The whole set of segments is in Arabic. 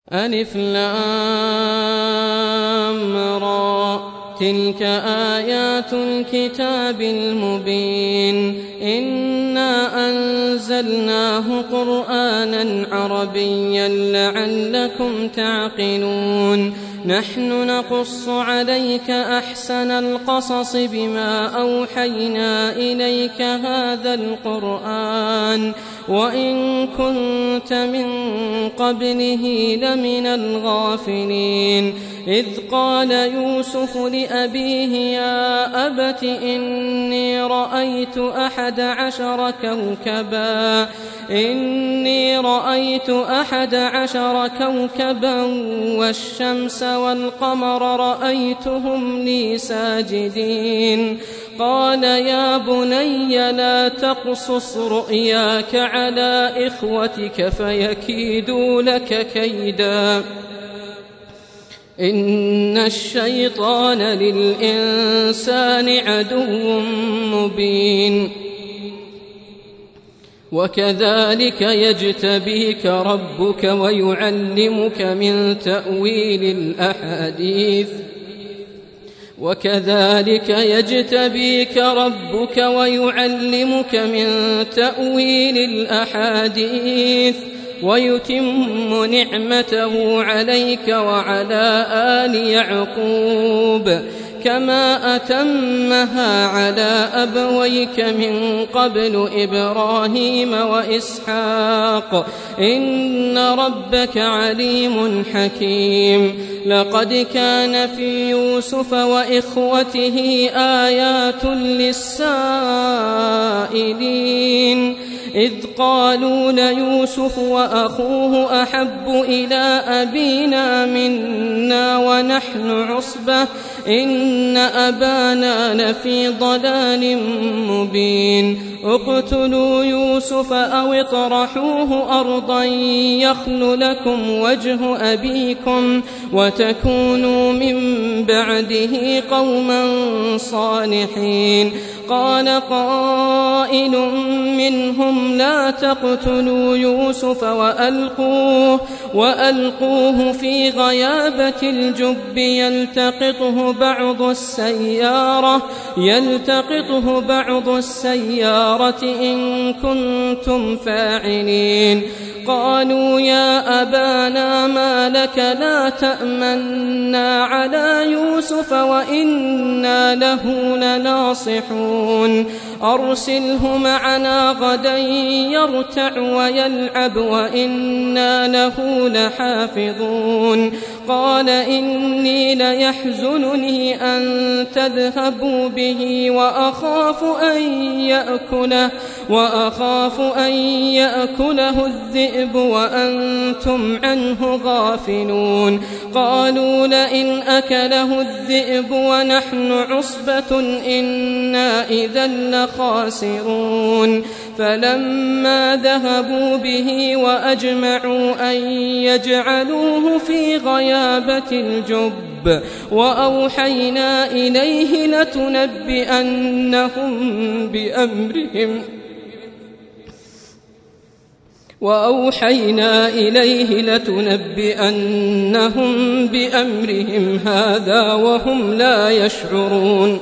ألف لام را تلك آيات الكتاب المبين إنا أنزلناه قرآنا عربيا لعلكم تعقلون نحن نقص عليك أحسن القصص بما أوحينا إليك هذا القرآن وإن كنت من قبله لمن الغافلين إذ قال يوسف لأبيه يا أبت إني رأيت 11 كوكبا والشمس والقمر رأيتهم لي ساجدين قال يا بني لا تقصص رؤياك على إخوتك فيكيدوا لك كيدا إن الشيطان للإنسان عدو مبين وكذلك يجتبيك ربك ويعلمك من تأويل الأحاديث ويتم نعمته عليك وعلى آل يعقوب كما أتمها على أبويك من قبل إبراهيم وإسحاق إن ربك عليم حكيم لقد كان في يوسف وإخوته آيات للسائلين إذ قالوا ليوسف وأخوه أحب إلى أبينا منا ونحن عصبة إن أبانا لفي ضلال مبين اقتلوا يوسف أو اطرحوه أرضا يخل لكم وجه أبيكم وتكونوا من بعده قوما صالحين قال قائل منهم لا تقتلوا يوسف وألقوه في غيابة الجب يلتقطه بعض السيارة إن كنتم فاعلين قالوا يا أبانا ما لك لا تأمنا على يوسف وإنا له لناصحون أرسله معنا غدا يرتع ويلعب وإنا له لحافظون قال إني ليحزنني أن تذهبوا به وأخاف أن يأكله الذئب وأنتم عنه غافلون قالوا لئن أكله الذئب ونحن عصبة إنا إذا لخاسرون فلما ذهبوا به وأجمعوا أن يجعلوه في غيابة الجب وأوحينا إليه لتنبئنهم بأمرهم هذا وهم لا يشعرون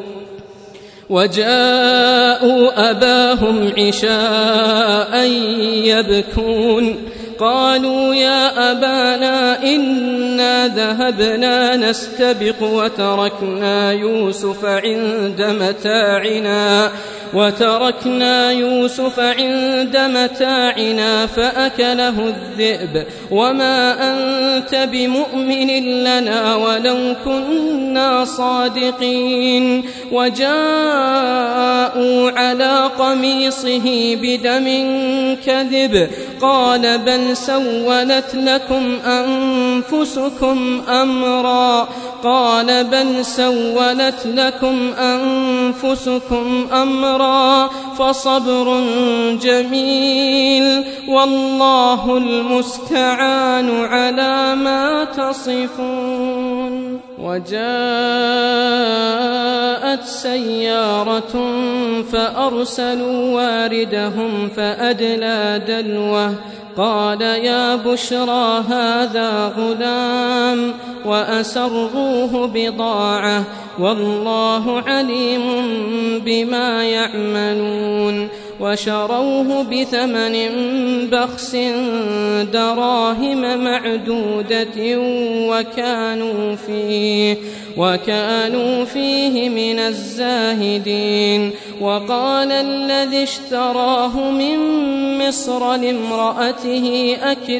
وجاءوا أباهم عشاء يبكون قالوا يا أبانا إنا ذهبنا نستبق وتركنا يوسف عند متاعنا فأكله الذئب وما أنت بمؤمن لنا ولو كنا صادقين وجاءوا على قميصه بدم كذب قال بل سولت لكم أنفسكم أمرا فصبر جميل والله المستعان على ما تصفون وجاءت سيارة فأرسلوا واردهم فأدلى دلوه قال يا بشرى هذا غلام وأسروه بضاعة والله عليم بما يعملون وشروه بثمن بخس دراهم معدودة وكانوا فيه من الزاهدين. وقال الذي اشتراه من مصر لامرأته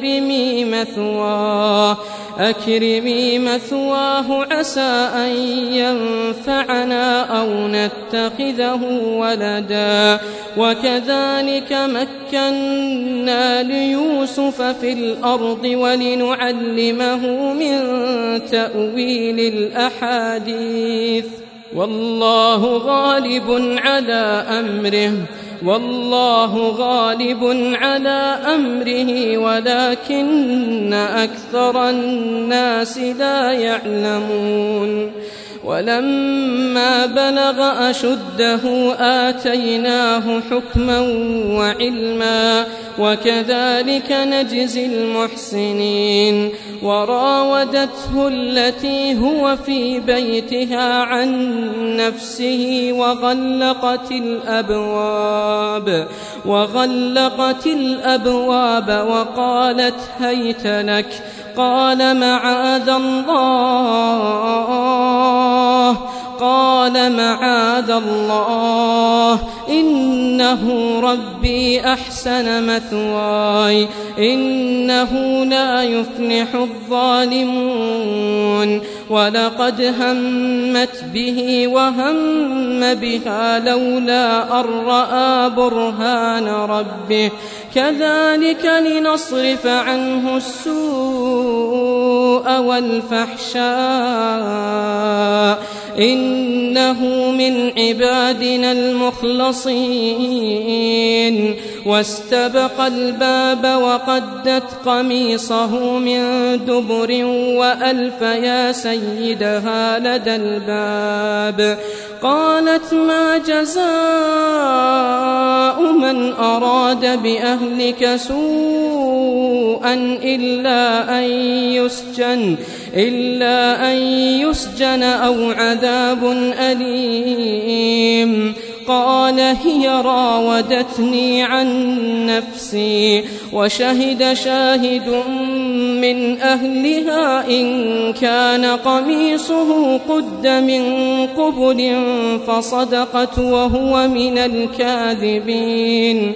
أكرمي مثواه عسى أن ينفعنا أو نتخذه ولدا وكذلك مكنا ليوسف في الأرض ولنعلمه من تأويل الأحاديث والله غالب على أمره ولكن أكثر الناس لا يعلمون. ولما بلغ أشده آتيناه حكما وعلما وكذلك نجزي المحسنين. وراودته التي هو في بيتها عن نفسه وغلقت الأبواب وقالت هيت لك قال معاذ الله إنه ربي أحسن مثواي إنه لا يفلح الظالمون. ولقد همت به وهم بها لولا أن رأى برهان ربه كذلك لنصرف عنه السوء والفحشاء إنه من عبادنا المخلصين. واستبق الباب وقدت قميصه من دبر وألف يا سيدها لدى الباب. قالت ما جزاء من أراد بأهلك سوءا إلا أن يسجن أو عذاب أليم. قال هي راودتني عن نفسي وشهد شاهد من أهلها إن كان قميصه قد من قبل فصدقت وهو من الكاذبين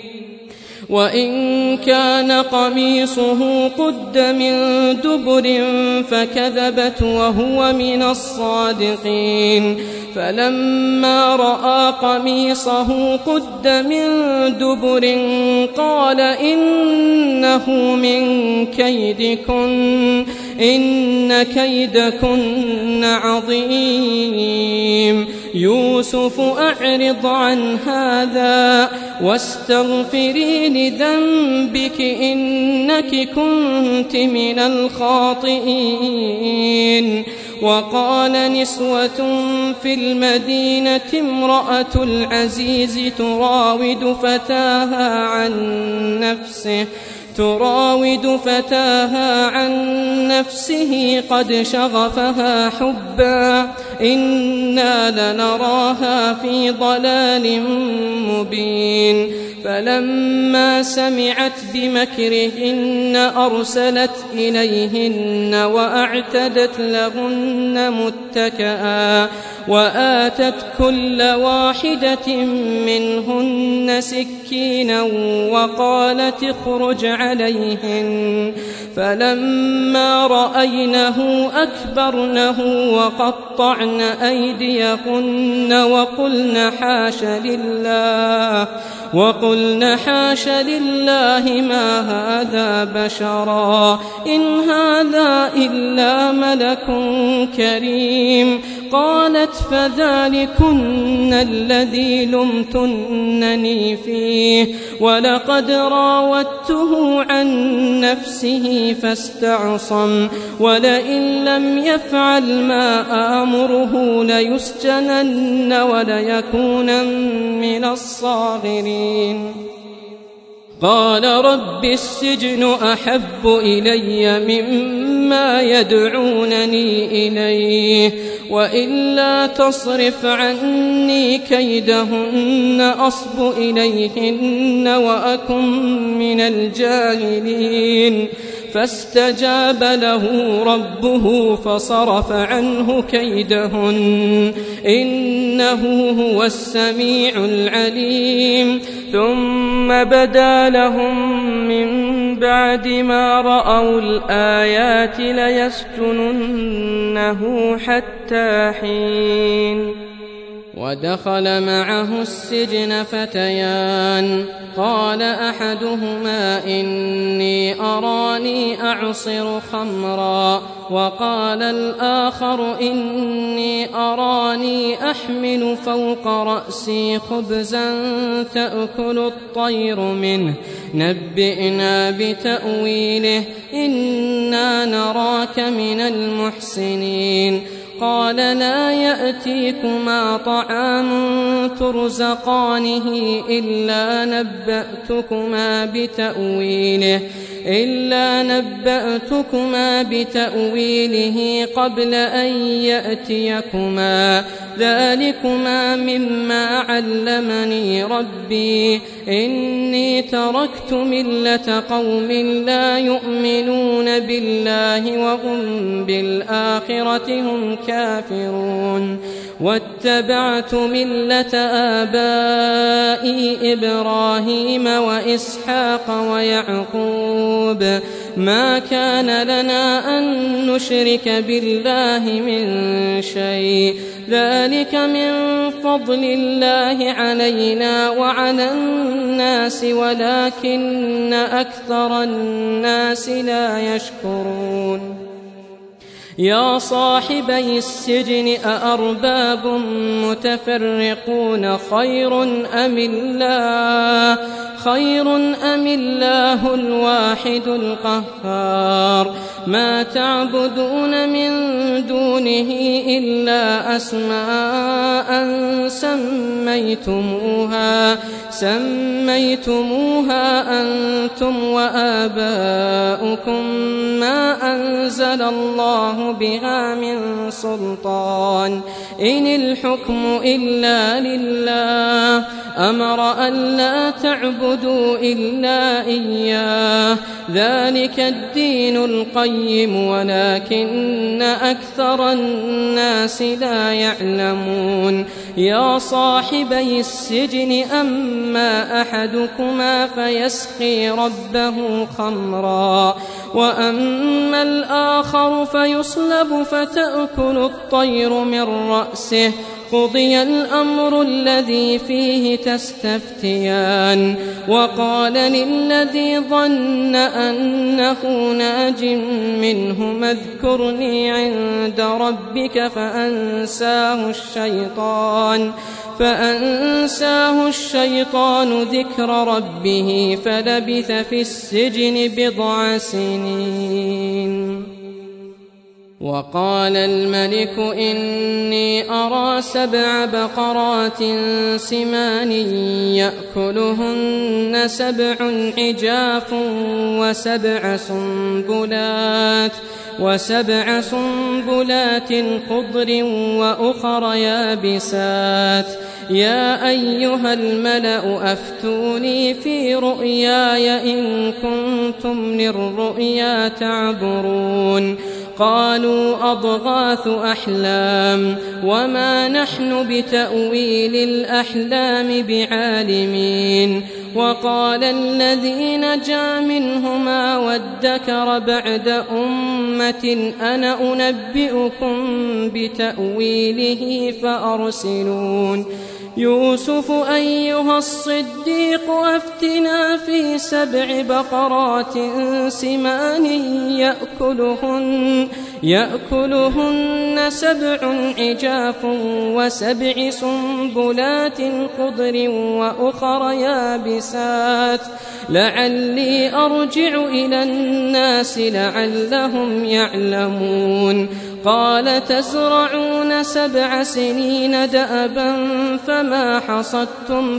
وإن كان قميصه قد من دبر فكذبت وهو من الصادقين. فلما رأى قميصه قد من دبر قال إنه من كيدكن إن كيدكن عظيم. يوسف أعرض عن هذا واستغفري لذنبك إنك كنت من الخاطئين. وقال نسوة في المدينة امرأة العزيز تراود فتاها عن نفسه قد شغفها حبا إنا لنراها في ضلال مبين. فلما سمعت بمكرهن أرسلت إليهن وأعتدت لهن متكئا وآتت كل واحدة منهن سكينا وقالت اخرج عليهن. فلما رأينه أكبرنه وقطعن أيديهن وقلن حاش لله ما هذا بشرا إن هذا إلا ملك كريم. قالت فذلكن الذي لمتنني فيه ولقد راودته عن نفسه فاستعصم ولئن لم يفعل ما آمره ليسجنن وليكونن من الصاغرين. قال رب السجن أحب إلي مما يدعونني إليه وإلا تصرف عني كيدهن أصب إليهن وأكن من الجاهلين فاستجاب له ربه فصرف عنه كيدهن إنه هو السميع العليم ثم بدا لهم من بعد ما رأوا الآيات ليسجننه حتى حين ودخل معه السجن فتيان قال أحدهما إني أراني أعصر خمرا وقال الآخر إني أراني أحمل فوق رأسي خبزا تأكل الطير منه نبئنا بتأويله إنا نراك من المحسنين قال لا يأتيكما طعام ترزقانه إلا نبأتكما بتأويله قبل أن يأتيكما ذلكما مما علمني ربي إني تركت ملة قوم لا يؤمنون بالله وهم بالآخرة هم كافرون واتبعت ملة آبائي إبراهيم وإسحاق ويعقوب ما كان لنا أن نشرك بالله من شيء ذلك من فضل الله علينا وعلى الناس ولكن أكثر الناس لا يشكرون يا صاحبي السجن أأرباب متفرقون خير أم الله الواحد القهار ما تعبدون من دونه إلا أسماء سميتموها أنتم وآباؤكم ما أنزل الله بها من سلطان إن الحكم إلا لله أمر ألا تعبدوا إلا إياه ذلك الدين القيم ولكن أكثر الناس لا يعلمون يا صاحبي السجن أما أحدكما فيسقي ربه خمرا وأما الآخر فيصلب فتأكل الطير من رأسه قضي الأمر الذي فيه تستفتيان وقال للذي ظن أنه ناج منهما اذكرني عند ربك فأنساه الشيطان ذكر ربه فلبث في السجن 9 سنين وقال الملك إني أرى 7 بقرات سمان يأكلهن 7 عجاف وسبع سنبلات خضر وأخر يابسات يا أيها الملأ أفتوني في رؤياي إن كنتم للرؤيا تعبرون قالوا أضغاث أحلام وما نحن بتأويل الأحلام بعالمين وقال الذي نجا منهما وادكر بعد أمة أنا أنبئكم بتأويله فأرسلون يوسف أيها الصديق أفتنا في 7 بقرات سمان يأكلهن 7 عجاف و7 سنبلات خضر وأخر يابسات لعلي أرجع إلى الناس لعلهم يعلمون قال تزرعون 7 سنين دأبا فما حصدتم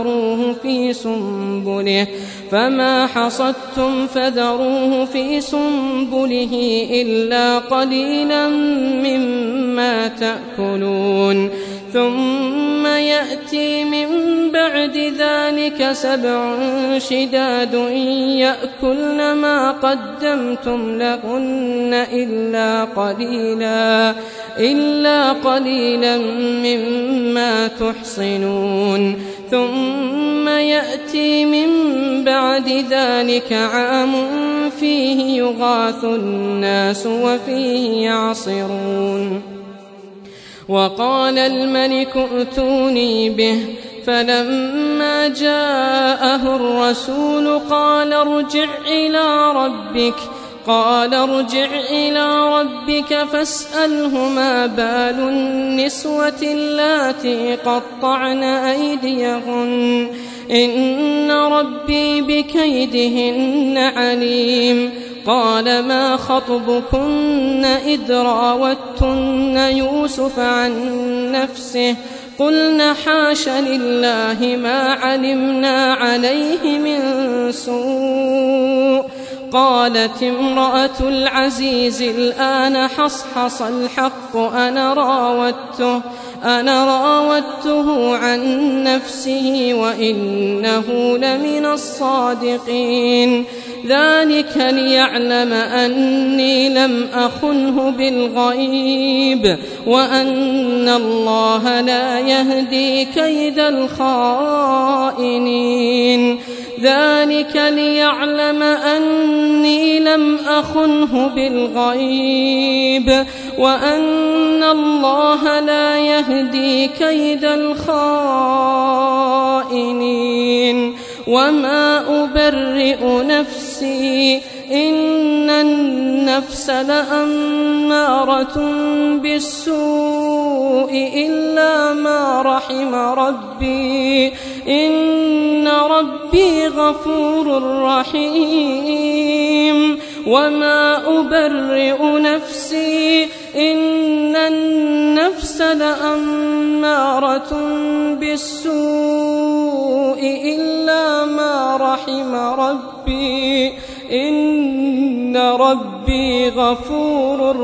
فذروه في سنبله إلا قليلا مما تأكلون ثم يأتي من بعد ذلك 7 شداد يأكلن ما قدمتم لهن إلا قليلا مما تحصنون ثم يأتي من بعد ذلك عام فيه يغاث الناس وفيه يعصرون وقال الملك ائتوني به فلما جاءه الرسول قال ارجع إلى ربك فاسأله ما بال النسوة اللاتي قطعن أيديهن إن ربي بكيدهن عليم قال ما خطبكن إذ راوتن يوسف عن نفسه قلنا حاش لله ما علمنا عليه من سوء قالت امرأة العزيز الآن حصحص الحق أنا راودته عن نفسه وإنه لمن الصادقين ذلك ليعلم أني لم أخنه بالغيب وأن الله لا يهدي كيد الخائنين ذلك ليعلم أني لم أخنه بالغيب وأن الله لا يهدي كيد الخائنين وما أبرئ نفسي إن النفس لأمارة بالسوء إلا ما رحم ربي إن ربي غفور رحيم وما أبرئ نفسي إن النفس لأمارة بالسوء إلا ما رحم ربي إن ربي غفور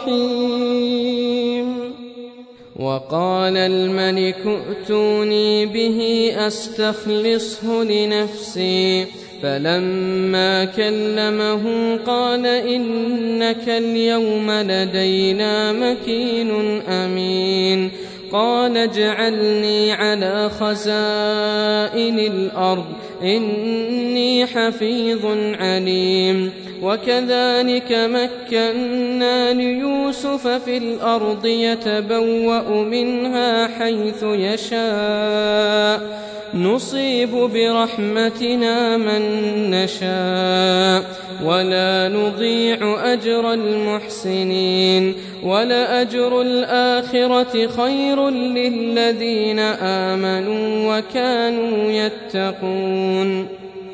رحيم وقال الملك ائتوني به أستخلصه لنفسي فلما كلمه قال إنك اليوم لدينا مكين أمين قال اجعلني على خزائن الأرض إني حفيظ عليم وكذلك مكنا ليوسف في الأرض يتبوأ منها حيث يشاء نصيب برحمتنا من نشاء ولا نضيع أجر المحسنين ولأجر الآخرة خير للذين آمنوا وكانوا يتقون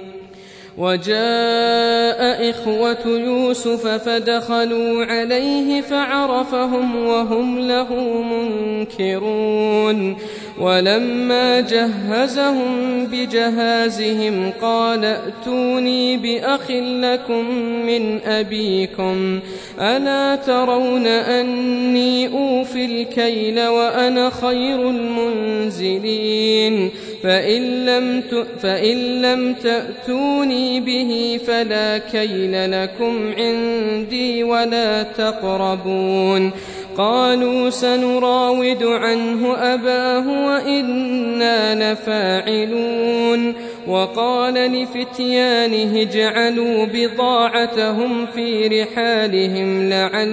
وجاء إخوة يوسف فدخلوا عليه فعرفهم وهم له منكرون ولما جهزهم بجهازهم قال ائتوني بأخ لكم من أبيكم ألا ترون أني أوفي الكيل وأنا خير المنزلين فإن لم تأتوني به فلا كيل لكم عندي ولا تقربون قالوا سنراود عنه أباه وإنا لفاعلون وقال لفتيانه اجعلوا بضاعتهم في رحالهم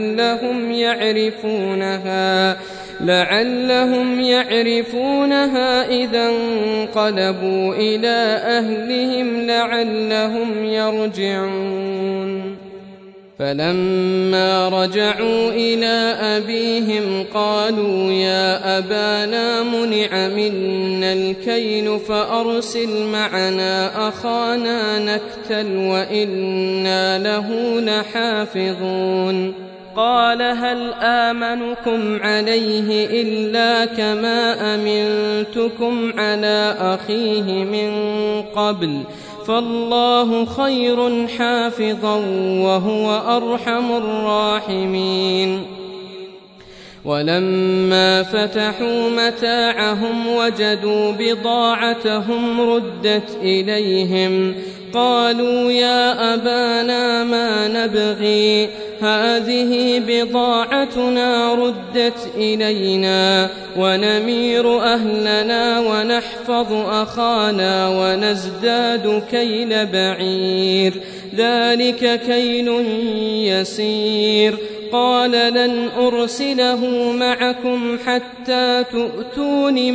لعلهم يعرفونها إذا انقلبوا إلى أهلهم لعلهم يرجعون فلما رجعوا إلى أبيهم قالوا يا أبانا منع منا الكيل فأرسل معنا أخانا نكتل وإنا له لحافظون قال هل آمنكم عليه إلا كما أمنتكم على أخيه من قبل فالله خير حافظا وهو أرحم الراحمين ولما فتحوا متاعهم وجدوا بضاعتهم ردت إليهم قالوا يا أبانا ما نبغي هذه بضاعتنا ردت إلينا ونمير أهلنا ونحفظ أخانا ونزداد كيل بعير ذلك كيل يسير قال لن أرسله معكم حتى تؤتون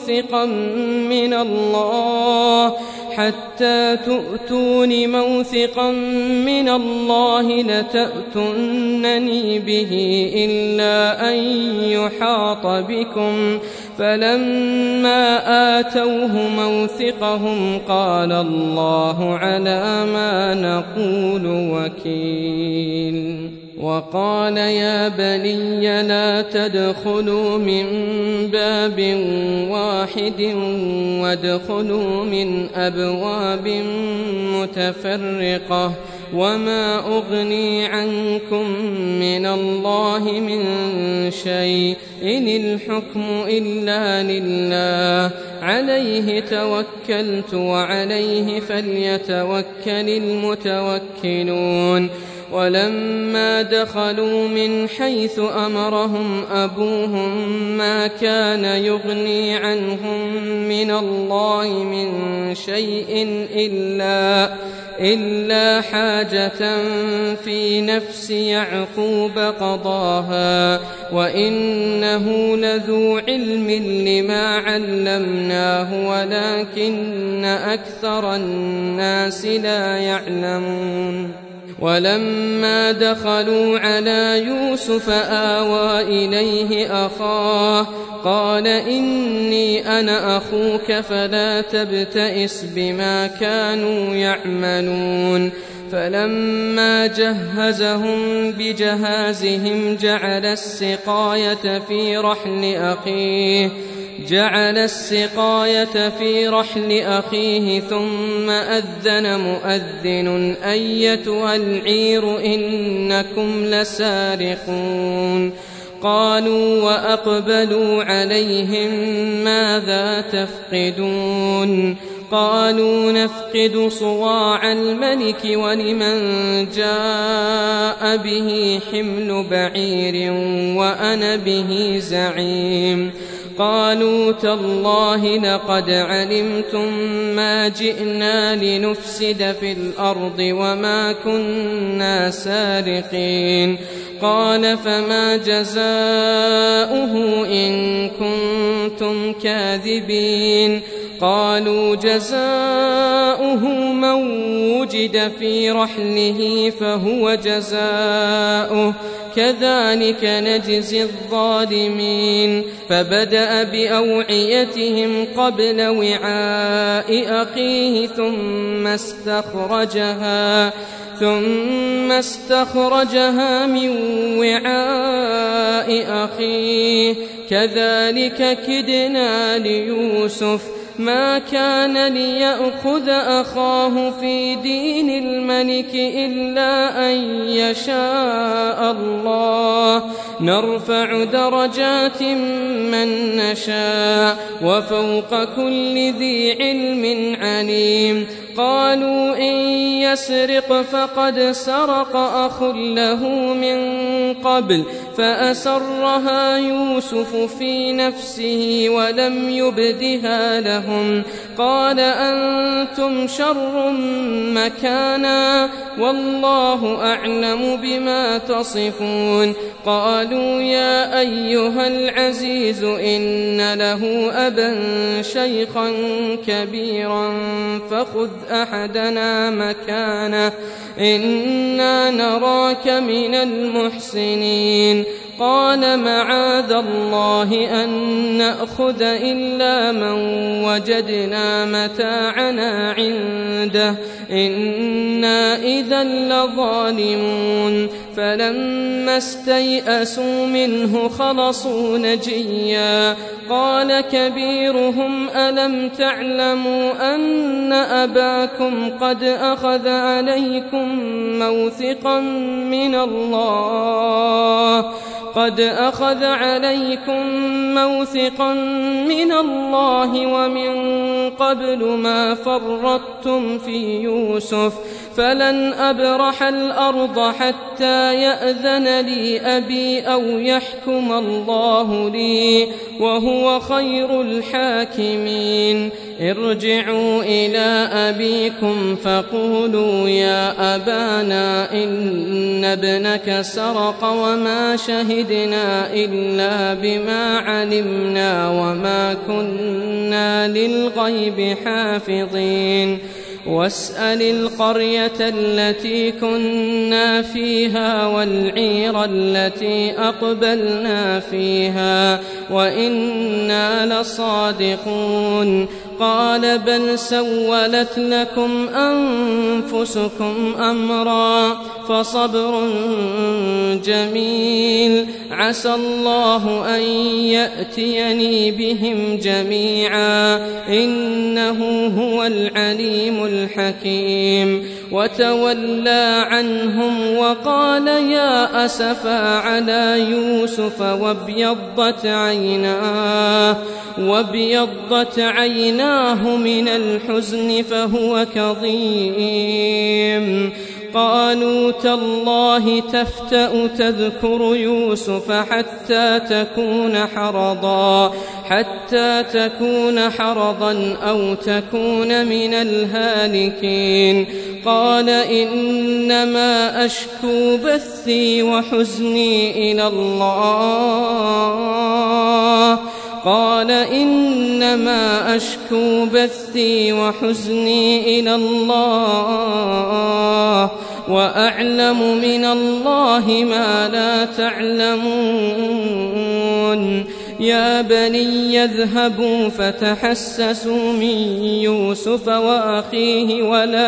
موثقا من الله لتأتونني به إلا أن يحاط بكم فلما آتوه موثقهم قال الله على ما نقول وكيل وقال يا بني لا تدخلوا من باب واحد وادخلوا من أبواب متفرقة وما أغني عنكم من الله من شيء إن الحكم إلا لله عليه توكلت وعليه فليتوكل المتوكلون ولما دخلوا من حيث أمرهم أبوهم ما كان يغني عنهم من الله من شيء إلا حاجة في نفس يعقوب قضاها وإنه لذو علم لما علمناه ولكن أكثر الناس لا يعلمون ولما دخلوا على يوسف آوى إليه أخاه قال إني أنا أخوك فلا تبتئس بما كانوا يعملون فلما جهزهم بجهازهم جعل السقاية في رحل أخيه ثم أذن مؤذن أيتها العير إنكم لسارقون قالوا وأقبلوا عليهم ماذا تفقدون قالوا نفقد صواع الملك ولمن جاء به حمل بعير وأنا به زعيم قالوا تالله لقد علمتم ما جئنا لنفسد في الأرض وما كنا سارقين قال فما جزاؤه إن كنتم كاذبين قالوا جزاؤه من وجد في رحله فهو جزاؤه كذلك نجزي الظالمين فبدأ بأوعيتهم قبل وعاء أخيه ثم استخرجها من وعاء أخيه كذلك كدنا ليوسف ما كان ليأخذ أخاه في دين الملك إلا أن يشاء الله نرفع درجات من نشاء وفوق كل ذي علم عليم قالوا إن يسرق فقد سرق أخ له من قبل فأسرها يوسف في نفسه ولم يبدها لهم قال أنتم شر مكانا والله أعلم بما تصفون قالوا يا أيها العزيز إن له أبا شيخا كبيرا فخذ أحدنا مكانه إنا نراك من المحسنين قال معاذ الله أن نأخذ إلا من وجدنا متاعنا عنده إنا إذا لظالمون فلما استيئسوا منه خلصوا نجيا قال كبيرهم ألم تعلموا أن أباكم قد أخذ عليكم موثقا من الله ومن قبل ما فرطتم في يوسف فلن أبرح الأرض حتى يأذن لي أبي أو يحكم الله لي وهو خير الحاكمين ارجعوا إلى أبيكم فقولوا يا أبانا إن ابنك سرق وما شهدنا إلا بما علمنا وما كنا للغيب حافظين واسأل القرية التي كنا فيها والعير التي أقبلنا فيها وإنا لصادقون قال بل سولت لكم أنفسكم أمرا فصبر جميل عسى الله أن يأتيني بهم جميعا إنه هو العليم الحكيم وتولى عنهم وقال يا أسفا على يوسف وابيضت عيناه من الحزن فهو كظيم قالوا تالله تفتأ تذكر يوسف حتى تكون حرضا أو تكون من الهالكين قال إنما أشكو بثي وحزني إلى الله وأعلم من الله ما لا تعلمون يا بني اذهبوا فتحسسوا من يوسف وأخيه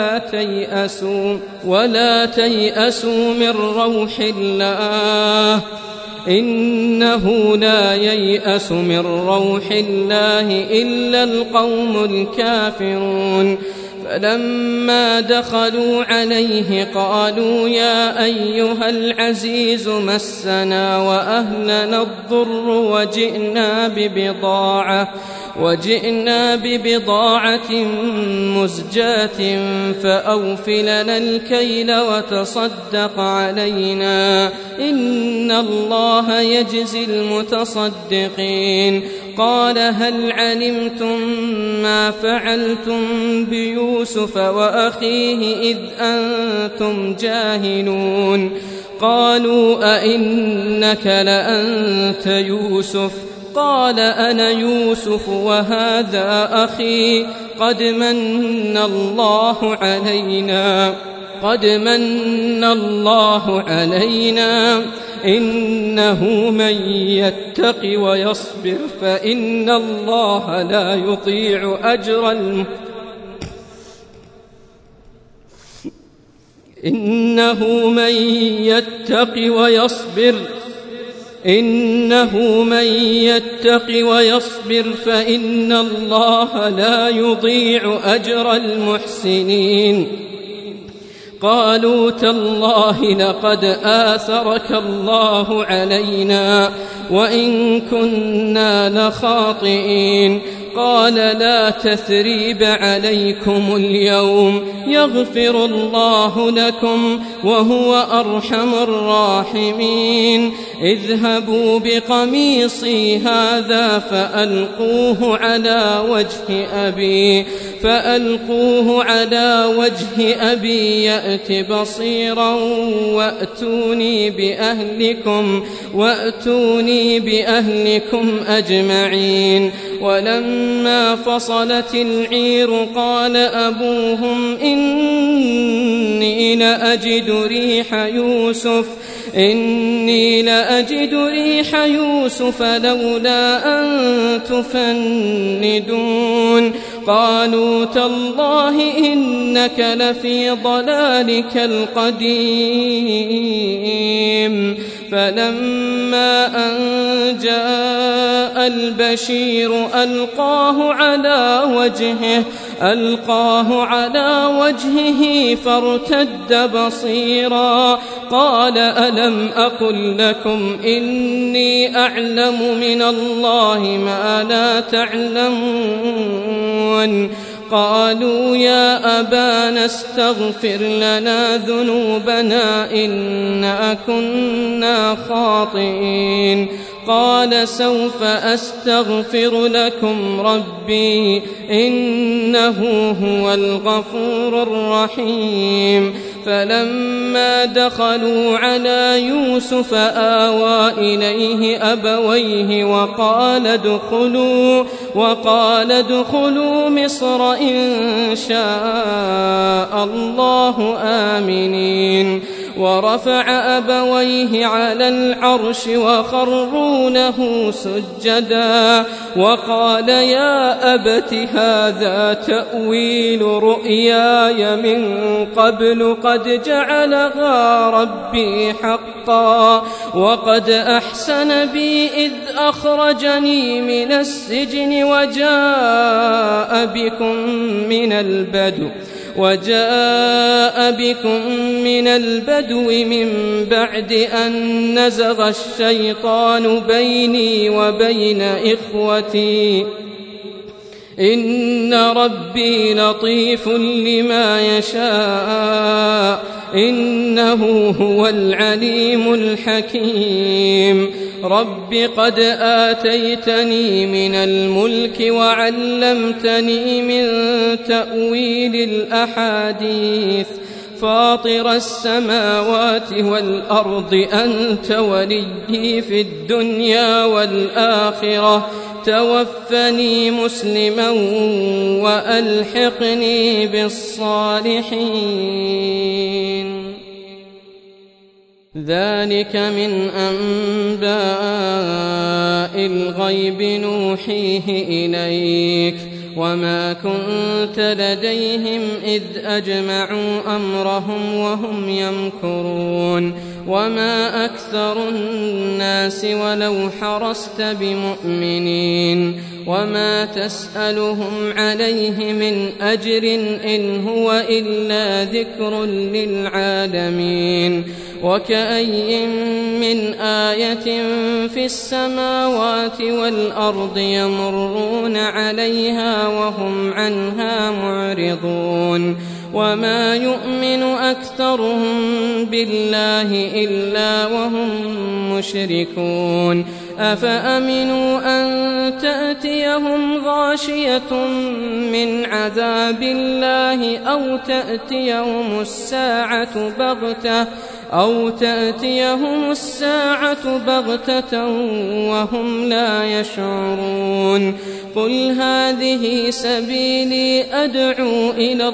ولا تيأسوا من روح الله إنه لا ييأس من روح الله إلا القوم الكافرون فلما دخلوا عليه قالوا يا أيها العزيز مسنا وأهلنا الضر وجئنا ببضاعة مزجاة فأوف لنا الكيل وتصدق علينا إن الله يجزي المتصدقين قال هل علمتم ما فعلتم بيوسف وأخيه إذ أنتم جاهلون قالوا أئنك لأنت يوسف قال أنا يوسف وهذا أخي قد من الله علينا إنه من يتق ويصبر فإن الله لا يضيع أجر إنه من يتق ويصبر فإن الله لا يضيع أجر المحسنين قالوا تالله لقد آثرك الله علينا وإن كنا لخاطئين قال لا تثريب عليكم اليوم يغفر الله لكم وهو أرحم الراحمين اذهبوا بقميصي هذا فألقوه على وجه أبي يأت بصيرا وأتوني بأهلكم أجمعين ولما فصلت العير قال أبوهم إني لأجد ريح يوسف لولا أن تفندون قالوا تالله إنك لفي ضلالك القديم فلما أن جاء البشير ألقاه على وجهه فارتد بصيرا قال ألم أقل لكم إني أعلم من الله ما لا تعلمون قالوا يا أبانا استغفر لنا ذنوبنا إنا كنا خاطئين قال سوف أستغفر لكم ربي إنه هو الغفور الرحيم فلما دخلوا على يوسف آوى إليه أبويه وقال ادخلوا مصر إن شاء الله آمنين ورفع أبويه على العرش وخروا له سجدا وقال يا أبت هذا تأويل رؤياي من قبل قد جعلها ربي حقا وقد أحسن بي إذ أخرجني من السجن وجاء بكم من البدو من بعد أن نزغ الشيطان بيني وبين إخوتي إن ربي لطيف لما يشاء إنه هو العليم الحكيم رب قد آتيتني من الملك وعلمتني من تأويل الأحاديث فاطر السماوات والأرض أنت وليي في الدنيا والآخرة توفني مسلما وألحقني بالصالحين ذلك من أنباء الغيب نوحيه إليك وما كنت لديهم إذ أجمعوا أمرهم وهم يمكرون وما أكثر الناس ولو حرصت بمؤمنين وما تسألهم عليه من أجر إن هو إلا ذكر للعالمين وكأي من آية في السماوات والأرض يمرون عليها وهم عنها معرضون وما يؤمن أكثرهم بالله إلا وهم مشركون أفأمنوا أن تأتيهم غاشية من عذاب الله أو تأتيهم الساعة بغتة وهم لا يشعرون قل هذه سبيلي أدعو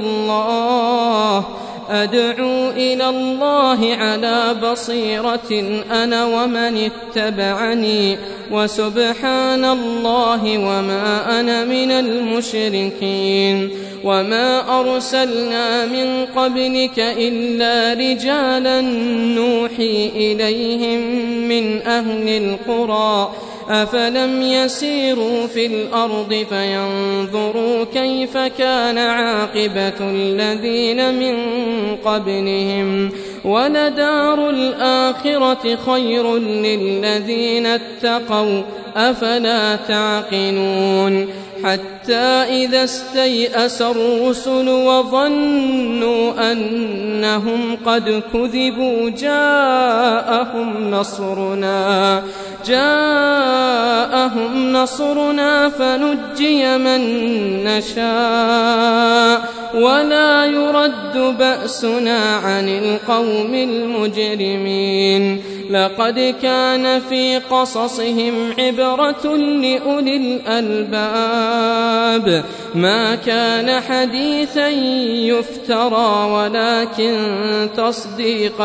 إلى الله على بصيرة أنا ومن اتبعني وسبحان الله وما أنا من المشركين وما أرسلنا من قبلك إلا رجالا نوحي إليهم من أهل القرى أفلم يسيروا في الأرض فينظروا كيف كان عاقبة الذين من قبلهم ولدار الآخرة خير للذين اتقوا أفلا تعقلون حتى إذا استيأس الرسل وظنوا أنهم قد كذبوا جاءهم نصرنا فنجي من نشاء ولا يرد بأسنا عن القوم المجرمين لقد كان في قصصهم عبرة لأولي الألباب ما كان حديثا يفترى ولكن تصديق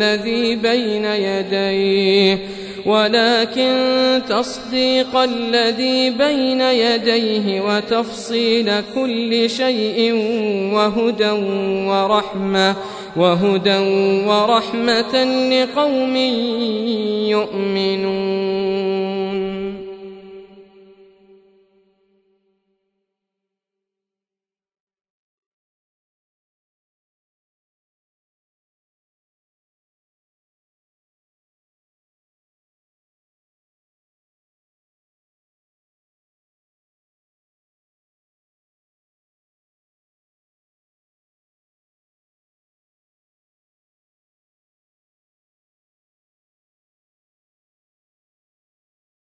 الذي بين يديه وتفصيل كل شيء وهدى ورحمة لقوم يؤمنون.